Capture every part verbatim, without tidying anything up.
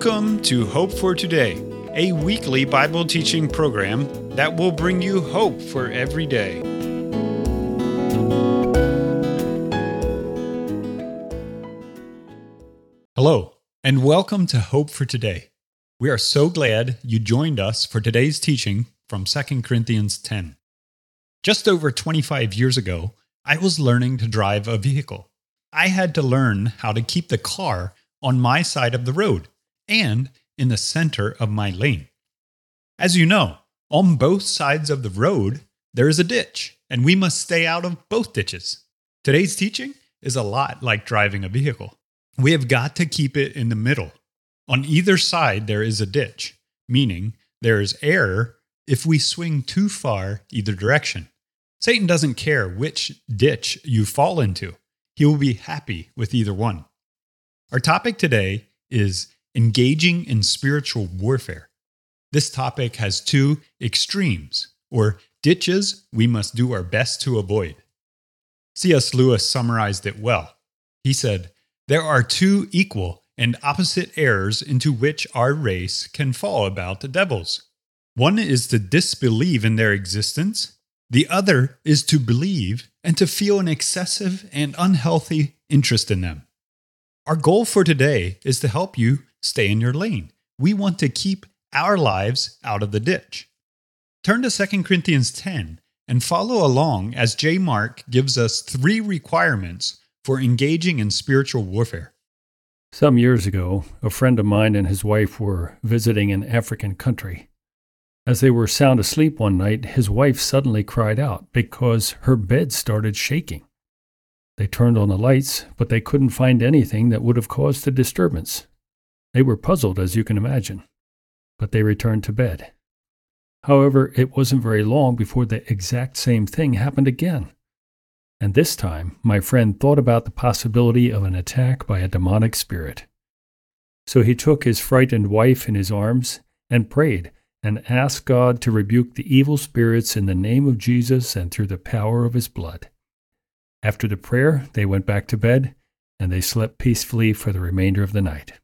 Welcome to Hope for Today, a weekly Bible teaching program that will bring you hope for every day. Hello, and welcome to Hope for Today. We are so glad you joined us for today's teaching from Second Corinthians ten. Just over twenty-five years ago, I was learning to drive a vehicle. I had to learn how to keep the car on my side of the road and in the center of my lane. As you know, on both sides of the road, there is a ditch, and we must stay out of both ditches. Today's teaching is a lot like driving a vehicle. We have got to keep it in the middle. On either side, there is a ditch, meaning there is error if we swing too far either direction. Satan doesn't care which ditch you fall into. He will be happy with either one. Our topic today is engaging in spiritual warfare. This topic has two extremes, or ditches we must do our best to avoid. C S Lewis summarized it well. He said, "There are two equal and opposite errors into which our race can fall about the devils. One is to disbelieve in their existence. The other is to believe and to feel an excessive and unhealthy interest in them." Our goal for today is to help you stay in your lane. We want to keep our lives out of the ditch. Turn to Second Corinthians ten and follow along as J. Mark gives us three requirements for engaging in spiritual warfare. Some years ago, a friend of mine and his wife were visiting an African country. As they were sound asleep one night, his wife suddenly cried out because her bed started shaking. They turned on the lights, but they couldn't find anything that would have caused the disturbance. They were puzzled, as you can imagine, but they returned to bed. However, it wasn't very long before the exact same thing happened again. And this time, my friend thought about the possibility of an attack by a demonic spirit. So he took his frightened wife in his arms and prayed and asked God to rebuke the evil spirits in the name of Jesus and through the power of his blood. After the prayer, they went back to bed, and they slept peacefully for the remainder of the night.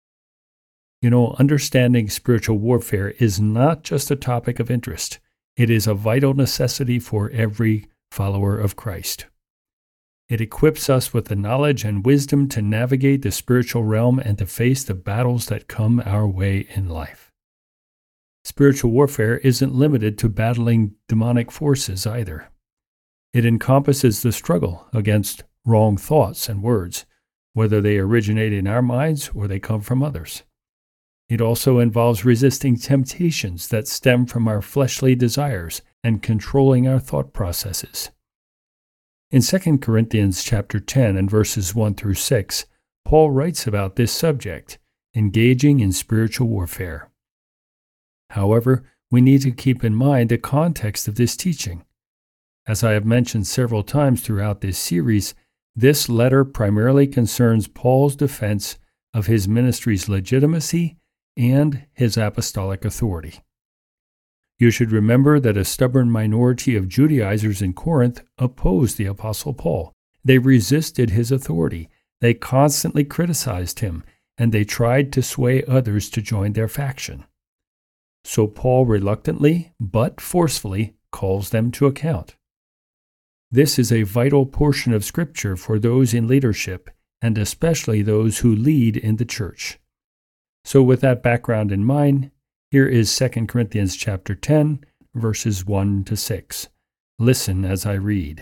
You know, understanding spiritual warfare is not just a topic of interest. It is a vital necessity for every follower of Christ. It equips us with the knowledge and wisdom to navigate the spiritual realm and to face the battles that come our way in life. Spiritual warfare isn't limited to battling demonic forces either. It encompasses the struggle against wrong thoughts and words, whether they originate in our minds or they come from others. It also involves resisting temptations that stem from our fleshly desires and controlling our thought processes. In Second Corinthians chapter ten and verses one through six, Paul writes about this subject, engaging in spiritual warfare. However, we need to keep in mind the context of this teaching. As I have mentioned several times throughout this series, this letter primarily concerns Paul's defense of his ministry's legitimacy and his apostolic authority. You should remember that a stubborn minority of Judaizers in Corinth opposed the Apostle Paul. They resisted his authority. They constantly criticized him, and they tried to sway others to join their faction. So Paul reluctantly, but forcefully, calls them to account. This is a vital portion of Scripture for those in leadership, and especially those who lead in the church. So with that background in mind, here is Second Corinthians chapter ten, verses one to six. Listen as I read.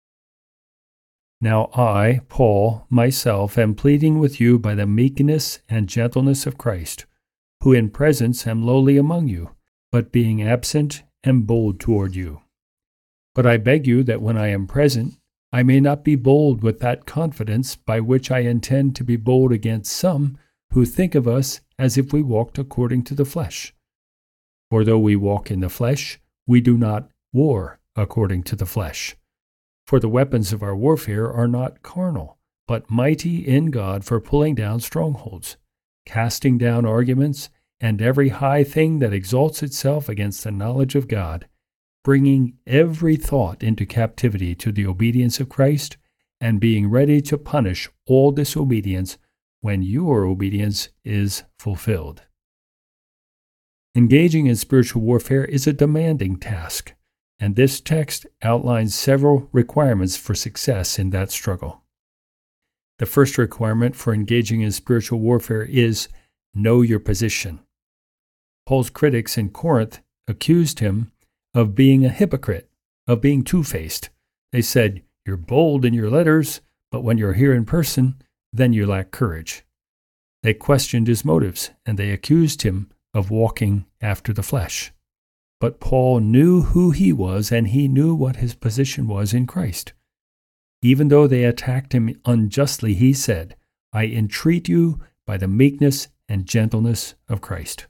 "Now I, Paul, myself, am pleading with you by the meekness and gentleness of Christ, who in presence am lowly among you, but being absent am bold toward you. But I beg you that when I am present, I may not be bold with that confidence by which I intend to be bold against some who think of us as if we walked according to the flesh. For though we walk in the flesh, we do not war according to the flesh. For the weapons of our warfare are not carnal, but mighty in God for pulling down strongholds, casting down arguments, and every high thing that exalts itself against the knowledge of God, bringing every thought into captivity to the obedience of Christ, and being ready to punish all disobedience when your obedience is fulfilled. Engaging in spiritual warfare is a demanding task, and this text outlines several requirements for success in that struggle. The first requirement for engaging in spiritual warfare is know your position. Paul's critics in Corinth accused him of being a hypocrite, of being two-faced. They said, "You're bold in your letters, but when you're here in person, then you lack courage." They questioned his motives, and they accused him of walking after the flesh. But Paul knew who he was, and he knew what his position was in Christ. Even though they attacked him unjustly, he said, "I entreat you by the meekness and gentleness of Christ."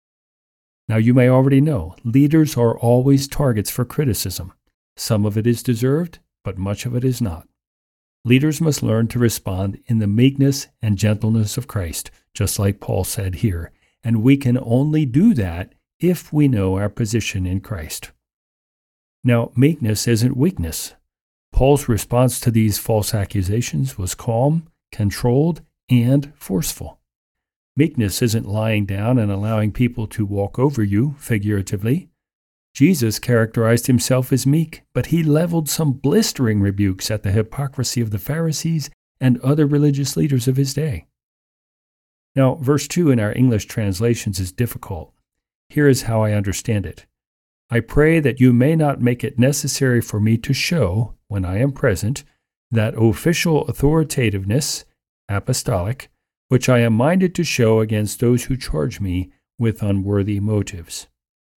Now you may already know, leaders are always targets for criticism. Some of it is deserved, but much of it is not. Leaders must learn to respond in the meekness and gentleness of Christ, just like Paul said here, and we can only do that if we know our position in Christ. Now, meekness isn't weakness. Paul's response to these false accusations was calm, controlled, and forceful. Meekness isn't lying down and allowing people to walk over you, figuratively. Jesus characterized himself as meek, but he leveled some blistering rebukes at the hypocrisy of the Pharisees and other religious leaders of his day. Now, verse two in our English translations is difficult. Here is how I understand it. I pray that you may not make it necessary for me to show, when I am present, that official authoritativeness, apostolic, which I am minded to show against those who charge me with unworthy motives.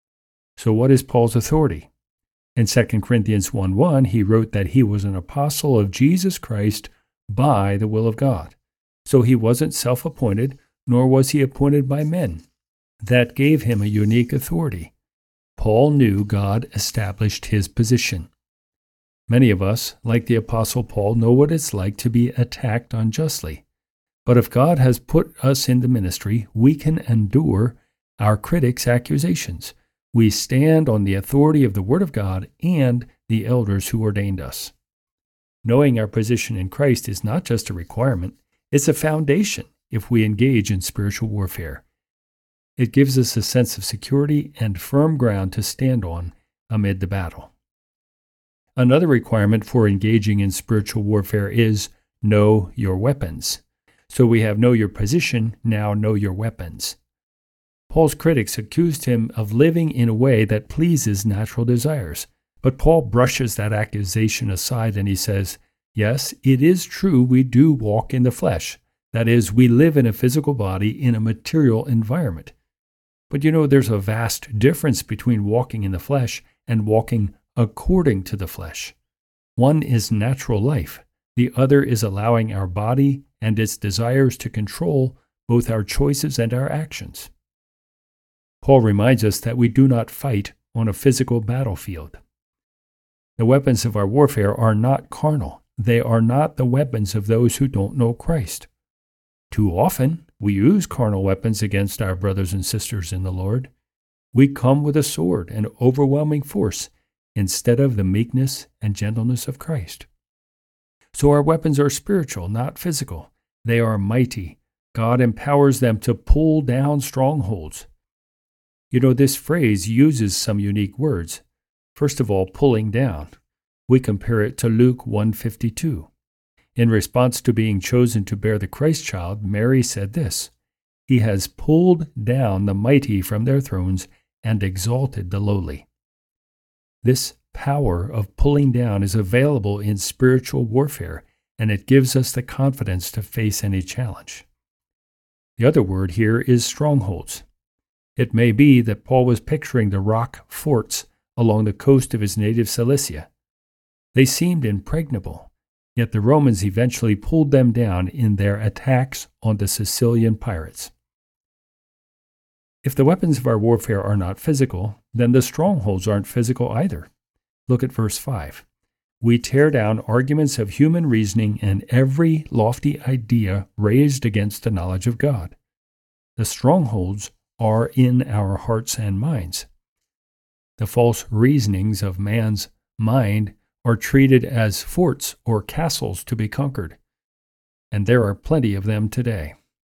So what is Paul's authority? In Second Corinthians one one, he wrote that he was an apostle of Jesus Christ by the will of God. So he wasn't self-appointed, nor was he appointed by men. That gave him a unique authority. Paul knew God established his position. Many of us, like the Apostle Paul, know what it's like to be attacked unjustly. But if God has put us in the ministry, we can endure our critics' accusations. We stand on the authority of the Word of God and the elders who ordained us. Knowing our position in Christ is not just a requirement, it's a foundation if we engage in spiritual warfare. It gives us a sense of security and firm ground to stand on amid the battle. Another requirement for engaging in spiritual warfare is know your weapons. So we have know your position, now know your weapons. Paul's critics accused him of living in a way that pleases natural desires. But Paul brushes that accusation aside and he says, yes, it is true we do walk in the flesh. That is, we live in a physical body in a material environment. But you know, there's a vast difference between walking in the flesh and walking according to the flesh. One is natural life. The other is allowing our body and its desires to control both our choices and our actions. Paul reminds us that we do not fight on a physical battlefield. The weapons of our warfare are not carnal. They are not the weapons of those who don't know Christ. Too often, we use carnal weapons against our brothers and sisters in the Lord. We come with a sword and overwhelming force instead of the meekness and gentleness of Christ. So our weapons are spiritual, not physical. They are mighty. God empowers them to pull down strongholds. You know, this phrase uses some unique words. First of all, pulling down. We compare it to Luke one fifty-two. In response to being chosen to bear the Christ child, Mary said this, "He has pulled down the mighty from their thrones and exalted the lowly." This power of pulling down is available in spiritual warfare, and it gives us the confidence to face any challenge. The other word here is strongholds. It may be that Paul was picturing the rock forts along the coast of his native Cilicia. They seemed impregnable, yet the Romans eventually pulled them down in their attacks on the Sicilian pirates. If the weapons of our warfare are not physical, then the strongholds aren't physical either. Look at verse five. We tear down arguments of human reasoning and every lofty idea raised against the knowledge of God. The strongholds are in our hearts and minds. The false reasonings of man's mind are treated as forts or castles to be conquered, and there are plenty of them today.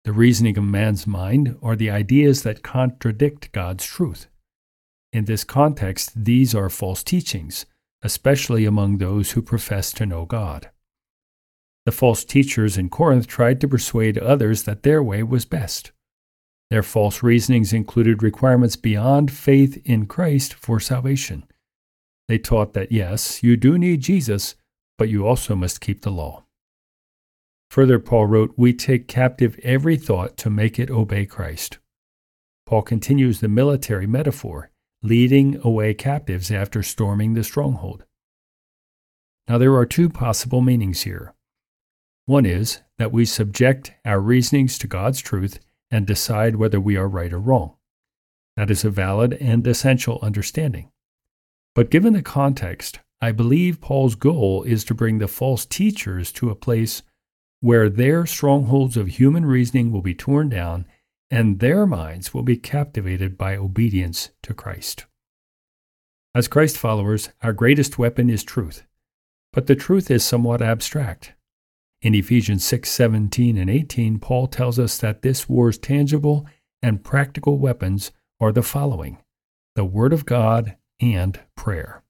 The reasoning of man's mind are the ideas that contradict God's truth. In this context, these are false teachings, especially among those who profess to know God. The false teachers in Corinth tried to persuade others that their way was best. Their false reasonings included requirements beyond faith in Christ for salvation. They taught that, yes, you do need Jesus, but you also must keep the law. Further, Paul wrote, "We take captive every thought to make it obey Christ." Paul continues the military metaphor, leading away captives after storming the stronghold. Now, there are two possible meanings here. One is that we subject our reasonings to God's truth and decide whether we are right or wrong. That is a valid and essential understanding. But given the context, I believe Paul's goal is to bring the false teachers to a place where their strongholds of human reasoning will be torn down and their minds will be captivated by obedience to Christ. As Christ followers, our greatest weapon is truth, but the truth is somewhat abstract. In Ephesians six seventeen and eighteen, Paul tells us that this war's tangible and practical weapons are the following: the Word of God and prayer.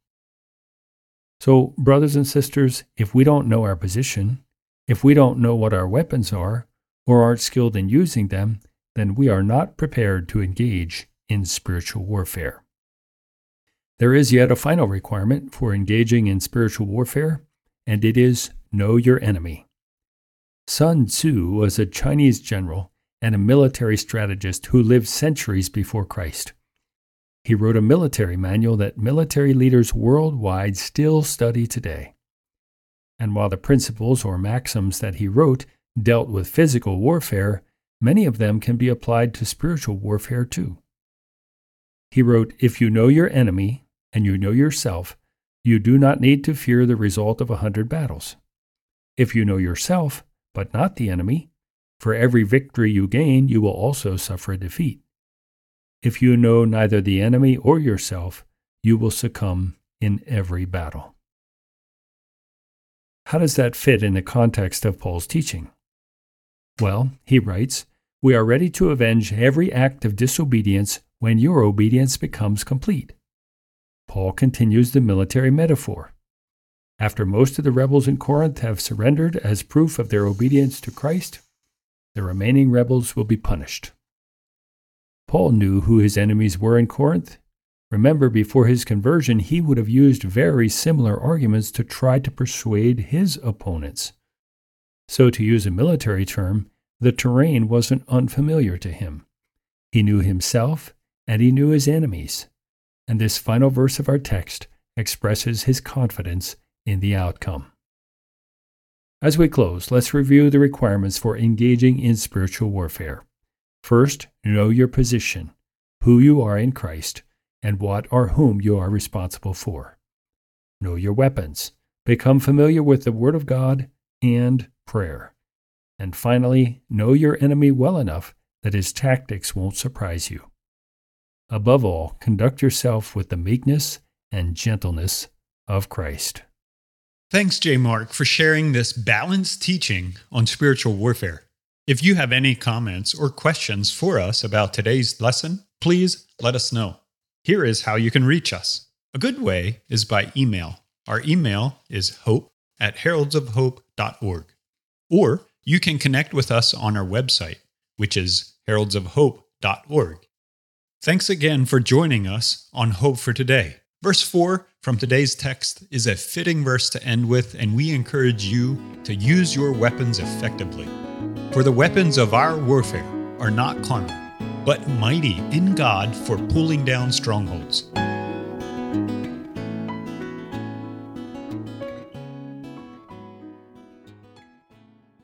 So, brothers and sisters, if we don't know our position, if we don't know what our weapons are, or aren't skilled in using them, then we are not prepared to engage in spiritual warfare. There is yet a final requirement for engaging in spiritual warfare, and it is know your enemy. Sun Tzu was a Chinese general and a military strategist who lived centuries before Christ. He wrote a military manual that military leaders worldwide still study today. And while the principles or maxims that he wrote dealt with physical warfare, many of them can be applied to spiritual warfare too. He wrote, "If you know your enemy and you know yourself, you do not need to fear the result of a hundred battles. If you know yourself, but not the enemy, for every victory you gain, you will also suffer a defeat. If you know neither the enemy or yourself, you will succumb in every battle." How does that fit in the context of Paul's teaching? Well, he writes, "We are ready to avenge every act of disobedience when your obedience becomes complete." Paul continues the military metaphor. After most of the rebels in Corinth have surrendered as proof of their obedience to Christ, the remaining rebels will be punished. Paul knew who his enemies were in Corinth. Remember, before his conversion, he would have used very similar arguments to try to persuade his opponents. So, to use a military term, the terrain wasn't unfamiliar to him. He knew himself and he knew his enemies. And this final verse of our text expresses his confidence in the outcome. As we close, let's review the requirements for engaging in spiritual warfare. First, know your position, who you are in Christ, and what or whom you are responsible for. Know your weapons. Become familiar with the Word of God and prayer. And finally, know your enemy well enough that his tactics won't surprise you. Above all, conduct yourself with the meekness and gentleness of Christ. Thanks, J. Mark, for sharing this balanced teaching on spiritual warfare. If you have any comments or questions for us about today's lesson, please let us know. Here is how you can reach us. A good way is by email. Our email is hope at heralds of hope dot org. Or you can connect with us on our website, which is heralds of hope dot org. Thanks again for joining us on Hope for Today. Verse four from today's text is a fitting verse to end with, and we encourage you to use your weapons effectively. For the weapons of our warfare are not carnal, but mighty in God for pulling down strongholds.